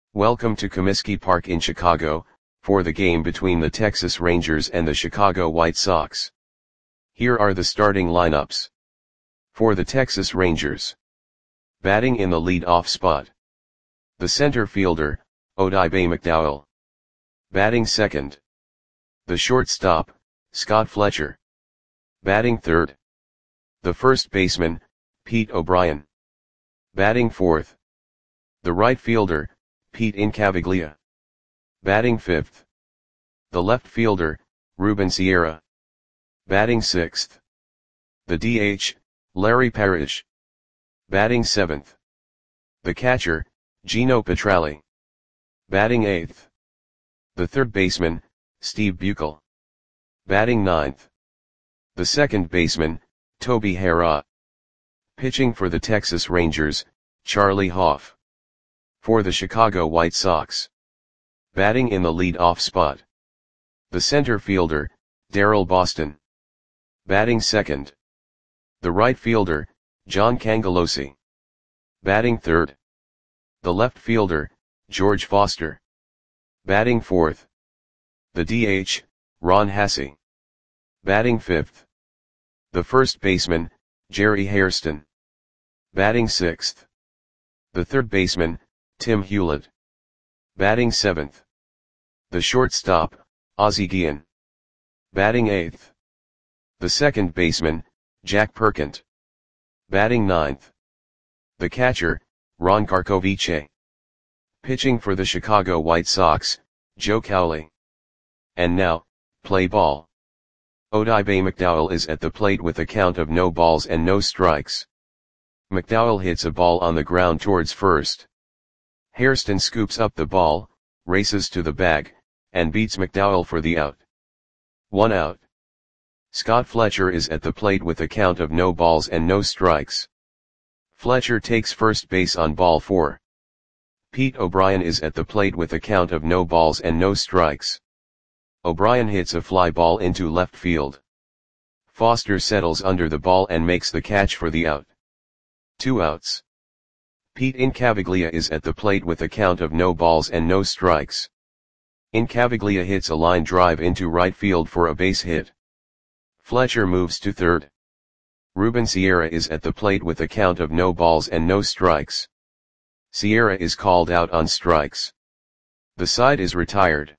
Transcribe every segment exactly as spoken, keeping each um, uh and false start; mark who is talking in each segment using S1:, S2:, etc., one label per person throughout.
S1: Welcome to Comiskey Park in Chicago, for the game between the Texas Rangers and the Chicago White Sox. Here are the starting lineups. For the Texas Rangers. Batting in the lead-off spot. The center fielder, Odibe McDowell. Batting second. The shortstop, Scott Fletcher. Batting third. The first baseman, Pete O'Brien. Batting fourth. The right fielder, Pete Incaviglia. Batting fifth. The left fielder, Ruben Sierra. Batting sixth. The D H, Larry Parrish. Batting seventh. The catcher, Gino Petralli. Batting eighth. The third baseman, Steve Buechele. Batting ninth. The second baseman, Toby Harrah. Pitching for the Texas Rangers, Charlie Hough. For the Chicago White Sox. Batting in the lead-off spot. The center fielder, Daryl Boston. Batting second. The right fielder, John Cangelosi. Batting third. The left fielder, George Foster. Batting fourth. The D H, Ron Hassey. Batting fifth. The first baseman, Jerry Hairston. Batting sixth. The third baseman, Tim Hewlett. Batting seventh. The shortstop, Ozzie Guillen. Batting eighth. The second baseman, Jack Perkins. Batting ninth. The catcher, Ron Karkovice. Pitching for the Chicago White Sox, Joe Cowley. And now, play ball. Odibe McDowell is at the plate with a count of no balls and no strikes. McDowell hits a ball on the ground towards first. Hairston scoops up the ball, races to the bag, and beats McDowell for the out. One out. Scott Fletcher is at the plate with a count of no balls and no strikes. Fletcher takes first base on ball four. Pete O'Brien is at the plate with a count of no balls and no strikes. O'Brien hits a fly ball into left field. Foster settles under the ball and makes the catch for the out. Two outs. Pete Incaviglia is at the plate with a count of no balls and no strikes. Incaviglia hits a line drive into right field for a base hit. Fletcher moves to third. Ruben Sierra is at the plate with a count of no balls and no strikes. Sierra is called out on strikes. The side is retired.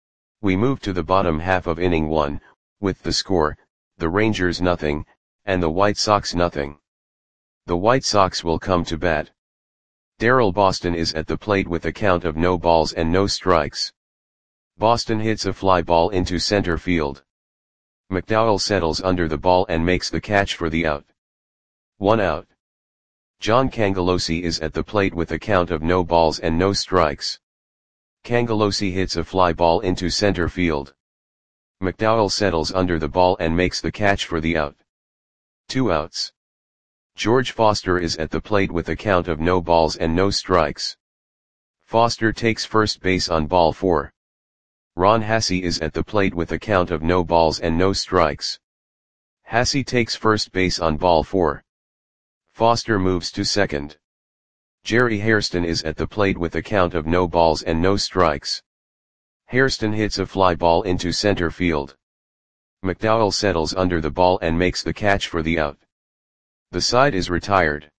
S1: We move to the bottom half of inning one, with the score, the Rangers nothing, and the White Sox nothing. The White Sox will come to bat. Daryl Boston is at the plate with a count of no balls and no strikes. Boston hits a fly ball into center field. McDowell settles under the ball and makes the catch for the out. One out. John Cangelosi is at the plate with a count of no balls and no strikes. Cangelosi hits a fly ball into center field. McDowell settles under the ball and makes the catch for the out. Two outs. George Foster is at the plate with a count of no balls and no strikes. Foster takes first base on ball four. Ron Hassey is at the plate with a count of no balls and no strikes. Hassey takes first base on ball four. Foster moves to second. Jerry Hairston is at the plate with a count of no balls and no strikes. Hairston hits a fly ball into center field. McDowell settles under the ball and makes the catch for the out. The side is retired.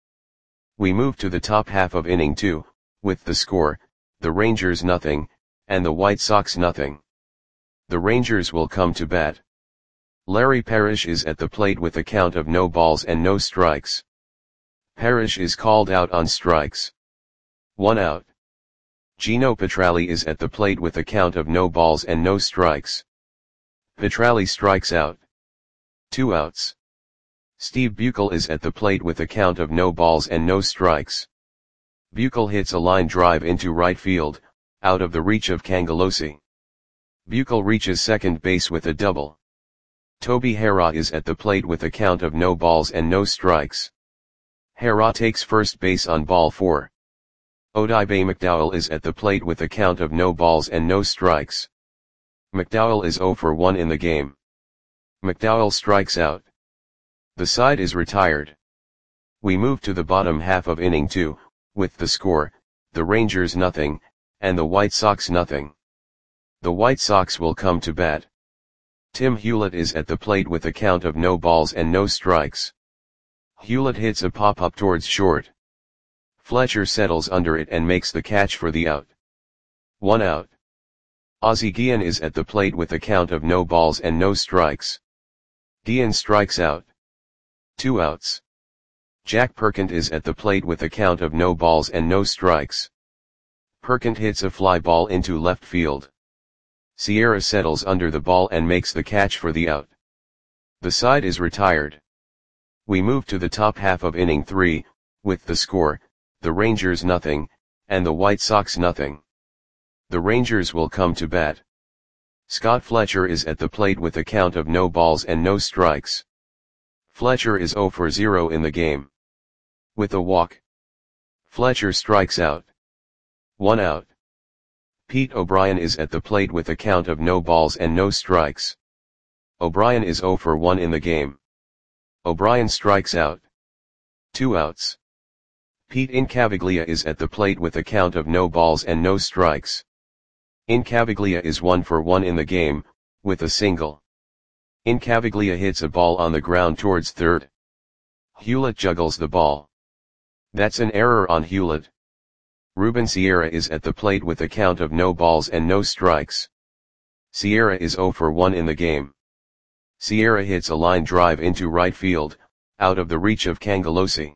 S1: We move to the top half of inning two, with the score, the Rangers nothing, and the White Sox nothing. The Rangers will come to bat. Larry Parrish is at the plate with a count of no balls and no strikes. Parrish is called out on strikes. One out. Gino Petralli is at the plate with a count of no balls and no strikes. Petralli strikes out. Two outs. Steve Buechele is at the plate with a count of no balls and no strikes. Buechele hits a line drive into right field, out of the reach of Cangelosi. Buechele reaches second base with a double. Toby Harrah is at the plate with a count of no balls and no strikes. Harrah takes first base on ball four. Odibe McDowell is at the plate with a count of no balls and no strikes. McDowell is zero for one in the game. McDowell strikes out. The side is retired. We move to the bottom half of inning two, with the score, the Rangers nothing, and the White Sox nothing. The White Sox will come to bat. Tim Hewlett is at the plate with a count of no balls and no strikes. Hewlett hits a pop-up towards short. Fletcher settles under it and makes the catch for the out. One out. Ozzie Guillen is at the plate with a count of no balls and no strikes. Guillen strikes out. Two outs. Jack Perkins is at the plate with a count of no balls and no strikes. Perkins hits a fly ball into left field. Sierra settles under the ball and makes the catch for the out. The side is retired. We move to the top half of inning three, with the score, the Rangers nothing, and the White Sox nothing. The Rangers will come to bat. Scott Fletcher is at the plate with a count of no balls and no strikes. Fletcher is zero for zero in the game. With a walk, Fletcher strikes out. One out. Pete O'Brien is at the plate with a count of no balls and no strikes. O'Brien is zero for one in the game. O'Brien strikes out. Two outs. Pete Incaviglia is at the plate with a count of no balls and no strikes. Incaviglia is one for one in the game, with a single. Incaviglia hits a ball on the ground towards third. Hewlett juggles the ball. That's an error on Hewlett. Ruben Sierra is at the plate with a count of no balls and no strikes. Sierra is zero for one in the game. Sierra hits a line drive into right field, out of the reach of Cangelosi.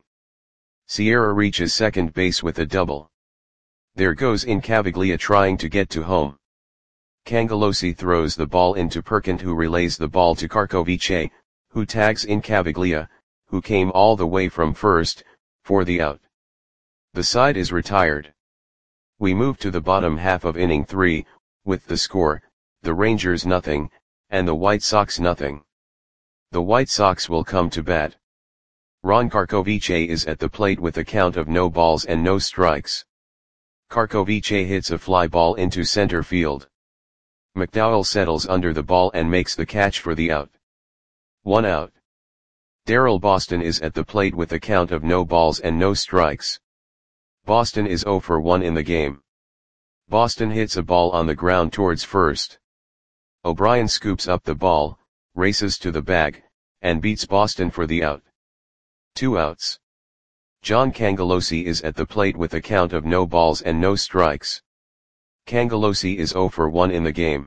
S1: Sierra reaches second base with a double. There goes Incaviglia trying to get to home. Cangelosi throws the ball into Perkins, who relays the ball to Karkovice, who tags Incaviglia, who came all the way from first, for the out. The side is retired. We move to the bottom half of inning three, with the score, the Rangers nothing, and the White Sox nothing. The White Sox will come to bat. Ron Karkovice is at the plate with a count of no balls and no strikes. Karkovice hits a fly ball into center field. McDowell settles under the ball and makes the catch for the out. One out. Darrell Boston is at the plate with a count of no balls and no strikes. Boston is zero for one in the game. Boston hits a ball on the ground towards first. O'Brien scoops up the ball, races to the bag, and beats Boston for the out. Two outs. John Cangelosi is at the plate with a count of no balls and no strikes. Cangelosi is zero for one in the game.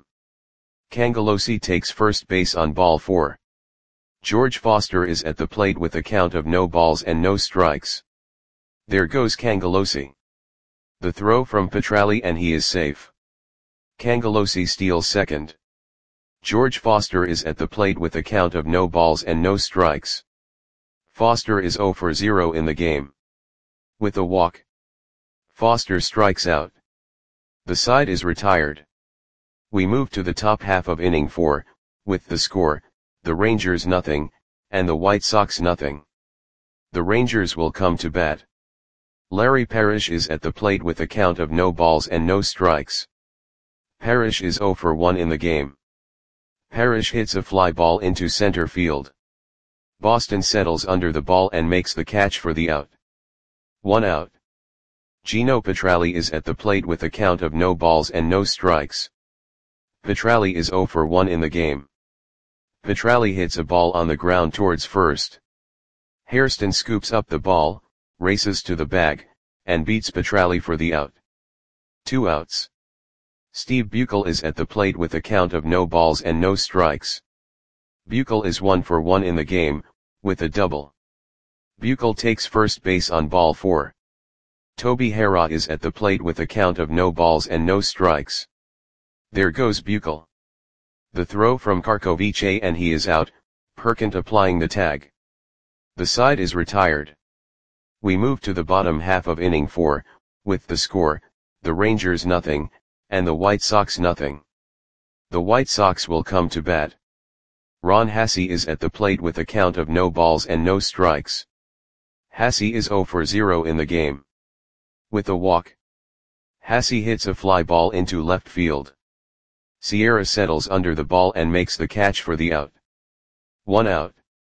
S1: Cangelosi takes first base on ball four. George Foster is at the plate with a count of no balls and no strikes. There goes Cangelosi. The throw from Petralli and he is safe. Cangelosi steals second. George Foster is at the plate with a count of no balls and no strikes. Foster is zero for zero in the game. With a walk, Foster strikes out. The side is retired. We move to the top half of inning four, with the score, the Rangers nothing, and the White Sox nothing. The Rangers will come to bat. Larry Parrish is at the plate with a count of no balls and no strikes. Parrish is zero for one in the game. Parrish hits a fly ball into center field. Boston settles under the ball and makes the catch for the out. One out. Gino Petralli is at the plate with a count of no balls and no strikes. Petralli is zero for one in the game. Petralli hits a ball on the ground towards first. Hairston scoops up the ball, races to the bag, and beats Petralli for the out. Two outs. Steve Buechel is at the plate with a count of no balls and no strikes. Buechel is one for one in the game, with a double. Buechel takes first base on ball four. Toby Harrah is at the plate with a count of no balls and no strikes. There goes Buechel. The throw from Karkovice and he is out, Perkins applying the tag. The side is retired. We move to the bottom half of inning four, with the score, the Rangers nothing, and the White Sox nothing. The White Sox will come to bat. Ron Hasse is at the plate with a count of no balls and no strikes. Hasse is zero for zero in the game. With a walk, Hasse hits a fly ball into left field. Sierra settles under the ball and makes the catch for the out. One out.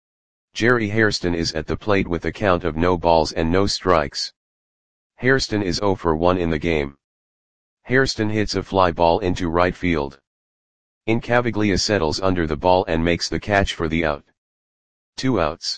S1: Jerry Hairston is at the plate with a count of no balls and no strikes. Hairston is zero for one in the game. Hairston hits a fly ball into right field. Incaviglia settles under the ball and makes the catch for the out. Two outs.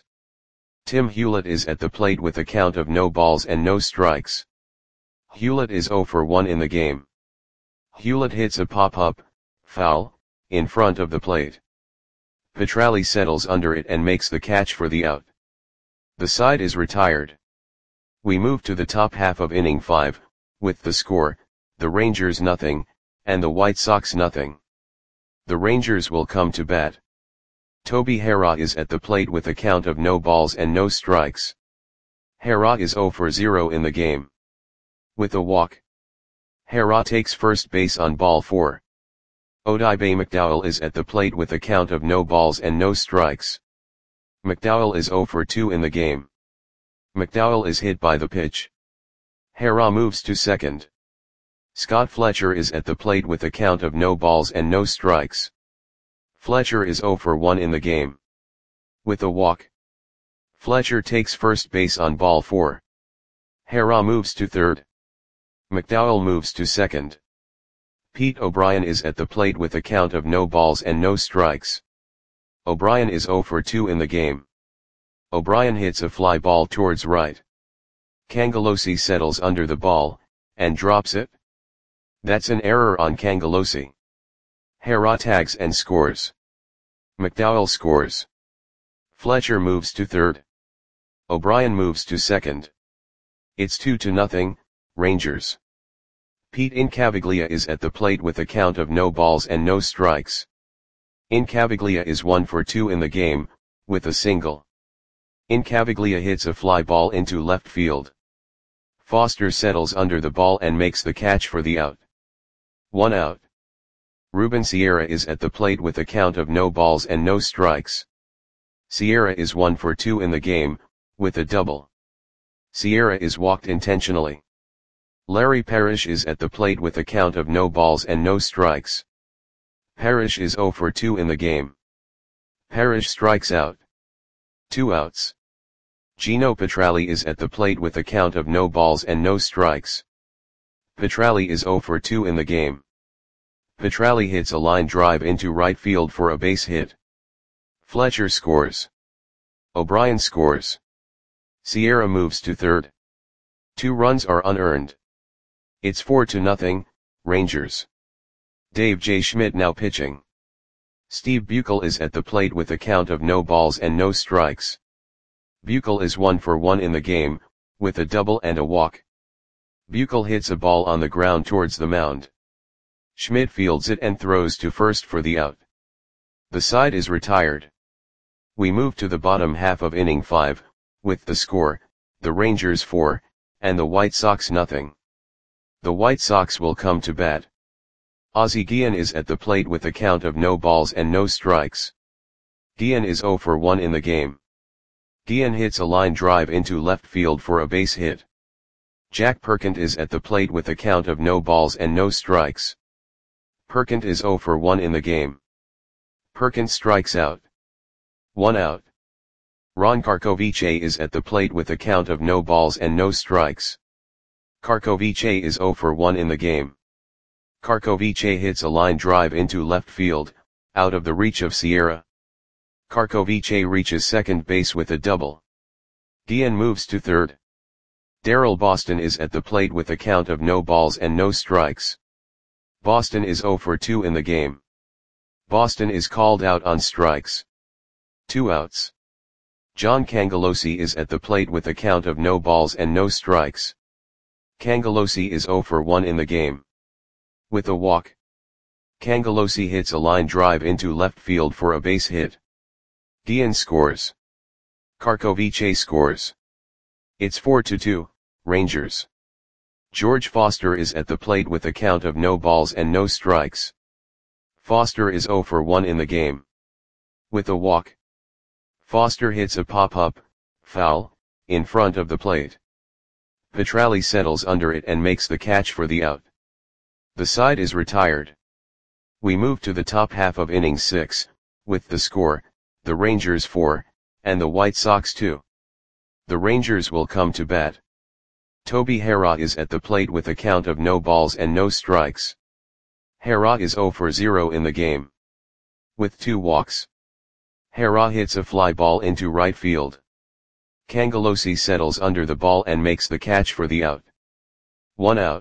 S1: Tim Hewlett is at the plate with a count of no balls and no strikes. Hewlett is oh for one in the game. Hewlett hits a pop-up, foul, in front of the plate. Petralli settles under it and makes the catch for the out. The side is retired. We move to the top half of inning five, with the score, the Rangers nothing, and the White Sox nothing. The Rangers will come to bat. Toby Harrah is at the plate with a count of no balls and no strikes. Harrah is oh for zero in the game. With a walk. Harrah takes first base on ball four. Odibe McDowell is at the plate with a count of no balls and no strikes. McDowell is oh for two in the game. McDowell is hit by the pitch. Harrah moves to second. Scott Fletcher is at the plate with a count of no balls and no strikes. Fletcher is oh for one in the game. With a walk. Fletcher takes first base on ball four. Harrah moves to third. McDowell moves to second. Pete O'Brien is at the plate with a count of no balls and no strikes. O'Brien is oh for two in the game. O'Brien hits a fly ball towards right. Cangelosi settles under the ball, and drops it. That's an error on Cangelosi. Harrah tags and scores. McDowell scores. Fletcher moves to third. O'Brien moves to second. It's two to nothing, Rangers. Pete Incaviglia is at the plate with a count of no balls and no strikes. Incaviglia is one for two in the game, with a single. Incaviglia hits a fly ball into left field. Foster settles under the ball and makes the catch for the out. One out. Ruben Sierra is at the plate with a count of no balls and no strikes. Sierra is one for two in the game, with a double. Sierra is walked intentionally. Larry Parrish is at the plate with a count of no balls and no strikes. Parrish is oh for two in the game. Parrish strikes out. Two outs. Gino Petralli is at the plate with a count of no balls and no strikes. Petralli is oh for two in the game. Petralli hits a line drive into right field for a base hit. Fletcher scores. O'Brien scores. Sierra moves to third. Two runs are unearned. It's four to nothing, Rangers. Dave J. Schmidt now pitching. Steve Buechel is at the plate with a count of no balls and no strikes. Buechel is one for one in the game, with a double and a walk. Buechel hits a ball on the ground towards the mound. Schmidt fields it and throws to first for the out. The side is retired. We move to the bottom half of inning five, with the score, the Rangers four, and the White Sox nothing. The White Sox will come to bat. Ozzie Guillen is at the plate with a count of no balls and no strikes. Guillen is oh for one in the game. Guillen hits a line drive into left field for a base hit. Jack Perkins is at the plate with a count of no balls and no strikes. Perkins is oh for one in the game. Perkins strikes out. One out. Ron Karkovice is at the plate with a count of no balls and no strikes. Karkovice is oh for one in the game. Karkovice hits a line drive into left field, out of the reach of Sierra. Karkovice reaches second base with a double. Guillen moves to third. Darrell Boston is at the plate with a count of no balls and no strikes. Boston is oh for two in the game. Boston is called out on strikes. Two outs. John Cangelosi is at the plate with a count of no balls and no strikes. Cangelosi is oh for one in the game. With a walk. Cangelosi hits a line drive into left field for a base hit. Guillen scores. Karkovice scores. It's four to two, Rangers. George Foster is at the plate with a count of no balls and no strikes. Foster is oh for one in the game. With a walk. Foster hits a pop-up, foul, in front of the plate. Petralli settles under it and makes the catch for the out. The side is retired. We move to the top half of inning six, with the score, the Rangers four, and the White Sox two. The Rangers will come to bat. Toby Harrah is at the plate with a count of no balls and no strikes. Harrah is zero for zero in the game. With two walks. Harrah hits a fly ball into right field. Cangelosi settles under the ball and makes the catch for the out. One out.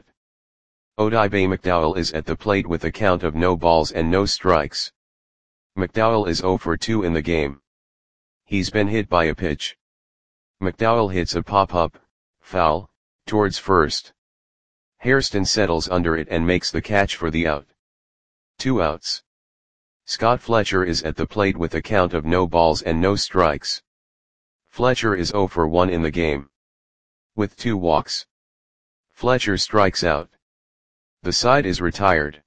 S1: Odibe McDowell is at the plate with a count of no balls and no strikes. McDowell is zero for two in the game. He's been hit by a pitch. McDowell hits a pop-up, foul, towards first. Hairston settles under it and makes the catch for the out. Two outs. Scott Fletcher is at the plate with a count of no balls and no strikes. Fletcher is zero for one in the game. With two walks. Fletcher strikes out. The side is retired.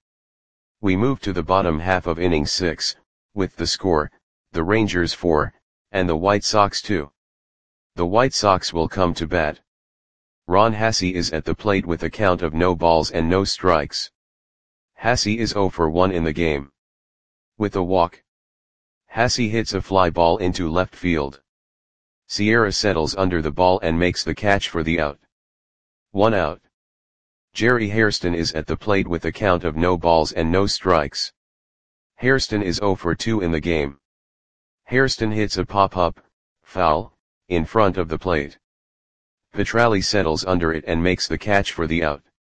S1: We move to the bottom half of inning six, with the score, the Rangers four, and the White Sox two. The White Sox will come to bat. Ron Hassey is at the plate with a count of no balls and no strikes. Hassey is zero for one in the game. With a walk. Hassey hits a fly ball into left field. Sierra settles under the ball and makes the catch for the out. One out. Jerry Hairston is at the plate with a count of no balls and no strikes. Hairston is zero for two in the game. Hairston hits a pop-up, foul, in front of the plate. Petralli settles under it and makes the catch for the out.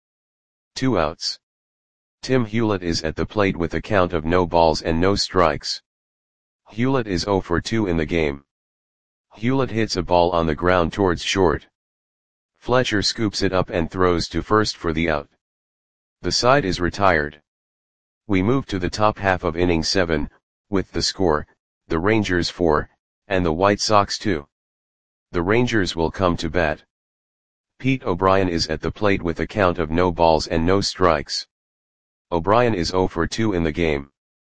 S1: Two outs. Tim Hewlett is at the plate with a count of no balls and no strikes. Hewlett is zero for two in the game. Hewlett hits a ball on the ground towards short. Fletcher scoops it up and throws to first for the out. The side is retired. We move to the top half of inning seven, with the score, the Rangers four, and the White Sox two. The Rangers will come to bat. Pete O'Brien is at the plate with a count of no balls and no strikes. O'Brien is zero for two in the game.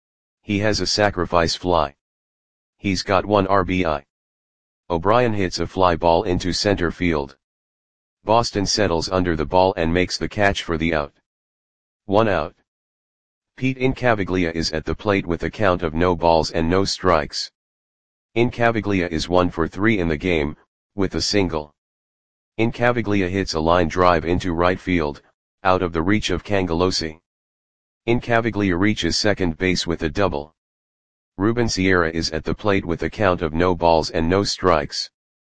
S1: He has a sacrifice fly. He's got one R B I. O'Brien hits a fly ball into center field. Boston settles under the ball and makes the catch for the out. One out. Pete Incaviglia is at the plate with a count of no balls and no strikes. Incaviglia is one for three in the game, with a single. Incaviglia hits a line drive into right field, out of the reach of Cangelosi. Incaviglia reaches second base with a double. Ruben Sierra is at the plate with a count of no balls and no strikes.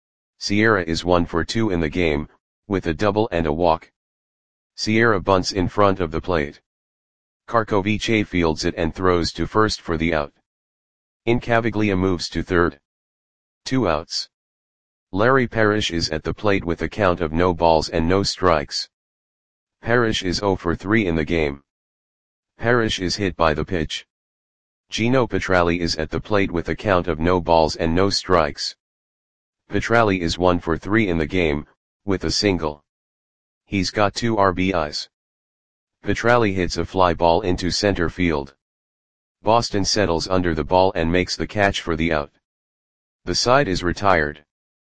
S1: Sierra is one for two in the game, with a double and a walk. Sierra bunts in front of the plate. Karkovice fields it and throws to first for the out. Incaviglia moves to third. Two outs. Larry Parrish is at the plate with a count of no balls and no strikes. Parrish is zero for three in the game. Parrish is hit by the pitch. Gino Petralli is at the plate with a count of no balls and no strikes. Petralli is one for three in the game, with a single. He's got two R B Is. Petralli hits a fly ball into center field. Boston settles under the ball and makes the catch for the out. The side is retired.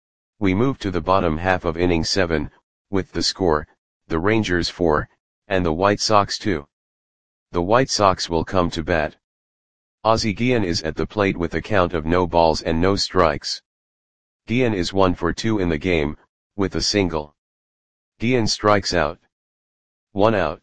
S1: We move to the bottom half of inning seven, with the score, the Rangers four, and the White Sox two. The White Sox will come to bat. Ozzie Guillen is at the plate with a count of no balls and no strikes. Guillen is one for two in the game, with a single. Guillen strikes out. One out.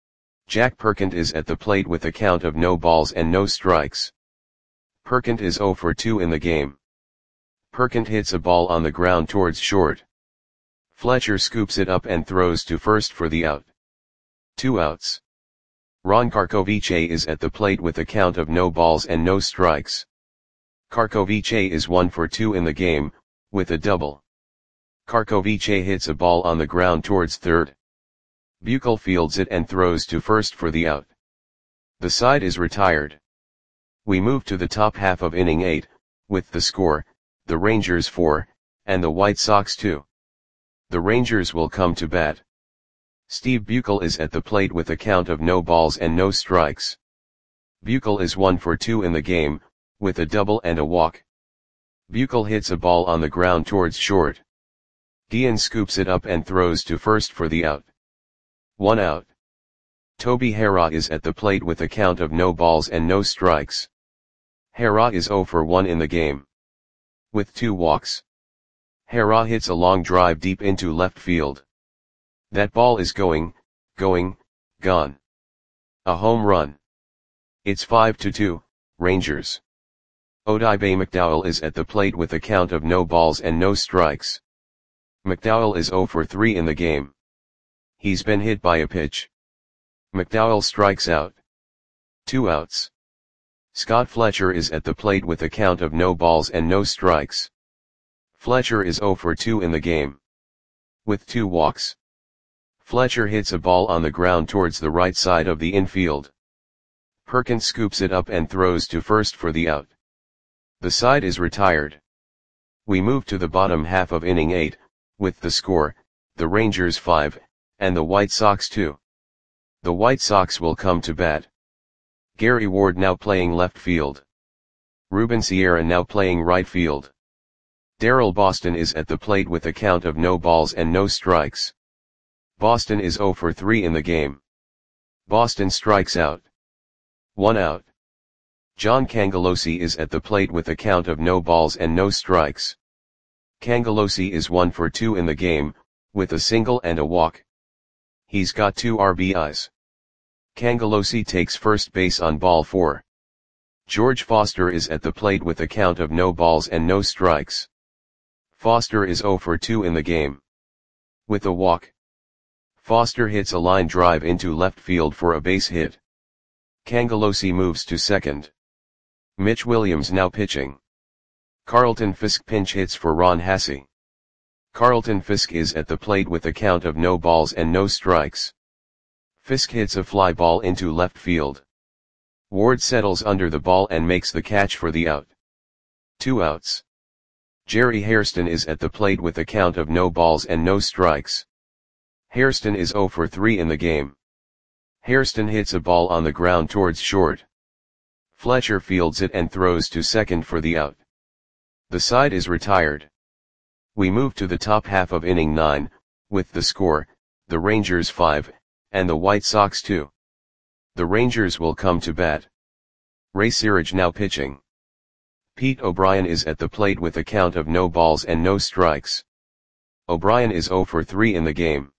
S1: Jack Perkins is at the plate with a count of no balls and no strikes. Perkins is zero for two in the game. Perkins hits a ball on the ground towards short. Fletcher scoops it up and throws to first for the out. Two outs. Ron Karkovice is at the plate with a count of no balls and no strikes. Karkovice is one for two in the game, with a double. Karkovice hits a ball on the ground towards third. Buechel fields it and throws to first for the out. The side is retired. We move to the top half of inning eight, with the score, the Rangers four, and the White Sox two. The Rangers will come to bat. Steve Buechel is at the plate with a count of no balls and no strikes. Buechel is one for two in the game, with a double and a walk. Buechel hits a ball on the ground towards short. Guillen scoops it up and throws to first for the out. One out. Toby Harrah is at the plate with a count of no balls and no strikes. Harrah is zero for one in the game. With two walks. Harrah hits a long drive deep into left field. That ball is going, going, gone. A home run. It's five to two, Rangers. Odibe McDowell is at the plate with a count of no balls and no strikes. McDowell is zero for three in the game. He's been hit by a pitch. McDowell strikes out. Two outs. Scott Fletcher is at the plate with a count of no balls and no strikes. Fletcher is zero for two in the game. With two walks. Fletcher hits a ball on the ground towards the right side of the infield. Perkins scoops it up and throws to first for the out. The side is retired. We move to the bottom half of inning eight, with the score, the Rangers five, and the White Sox two. The White Sox will come to bat. Gary Ward now playing left field. Ruben Sierra now playing right field. Darrell Boston is at the plate with a count of no balls and no strikes. Boston is zero for three in the game. Boston strikes out. One out. John Cangelosi is at the plate with a count of no balls and no strikes. Cangelosi is one for two in the game, with a single and a walk. He's got two R B Is. Cangelosi takes first base on ball four. George Foster is at the plate with a count of no balls and no strikes. Foster is zero for two in the game. With a walk. Foster hits a line drive into left field for a base hit. Cangelosi moves to second. Mitch Williams now pitching. Carlton Fisk pinch hits for Ron Hassey. Carlton Fisk is at the plate with a count of no balls and no strikes. Fisk hits a fly ball into left field. Ward settles under the ball and makes the catch for the out. Two outs. Jerry Hairston is at the plate with a count of no balls and no strikes. Hairston is zero for three in the game. Hairston hits a ball on the ground towards short. Fletcher fields it and throws to second for the out. The side is retired. We move to the top half of inning nine, with the score, the Rangers five, and the White Sox two. The Rangers will come to bat. Ray Searage now pitching. Pete O'Brien is at the plate with a count of no balls and no strikes. O'Brien is zero for three in the game.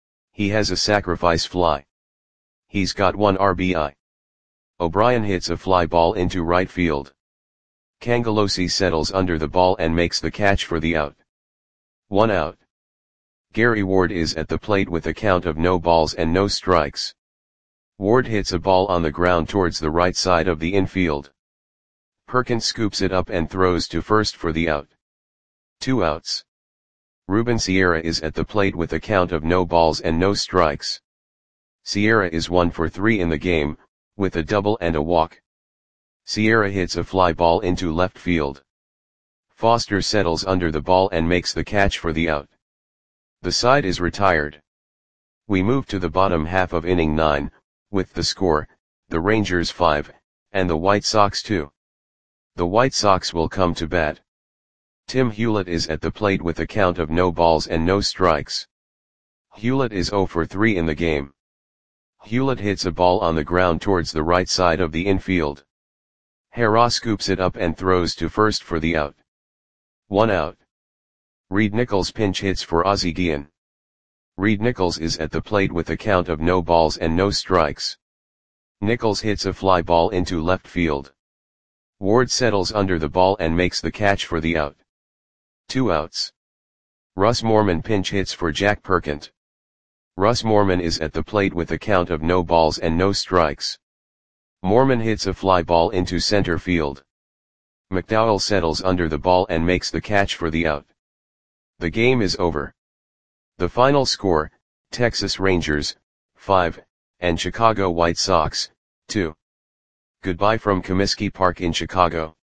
S1: He has a sacrifice fly. He's got one R B I. O'Brien hits a fly ball into right field. Cangelosi settles under the ball and makes the catch for the out. One out. Gary Ward is at the plate with a count of no balls and no strikes. Ward hits a ball on the ground towards the right side of the infield. Perkins scoops it up and throws to first for the out. Two outs. Ruben Sierra is at the plate with a count of no balls and no strikes. Sierra is one for three in the game, with a double and a walk. Sierra hits a fly ball into left field. Foster settles under the ball and makes the catch for the out. The side is retired. We move to the bottom half of inning nine, with the score, the Rangers five, and the White Sox two. The White Sox will come to bat. Tim Hewlett is at the plate with a count of no balls and no strikes. Hewlett is zero for three in the game. Hewlett hits a ball on the ground towards the right side of the infield. Hara scoops it up and throws to first for the out. One out. Reed Nichols pinch hits for Ozzie Guillen. Reed Nichols is at the plate with a count of no balls and no strikes. Nichols hits a fly ball into left field. Ward settles under the ball and makes the catch for the out. Two outs. Russ Morman pinch hits for Jack Perkins. Russ Morman is at the plate with a count of no balls and no strikes. Morman hits a fly ball into center field. McDowell settles under the ball and makes the catch for the out. The game is over. The final score, Texas Rangers, five, and Chicago White Sox, two. Goodbye from Comiskey Park in Chicago.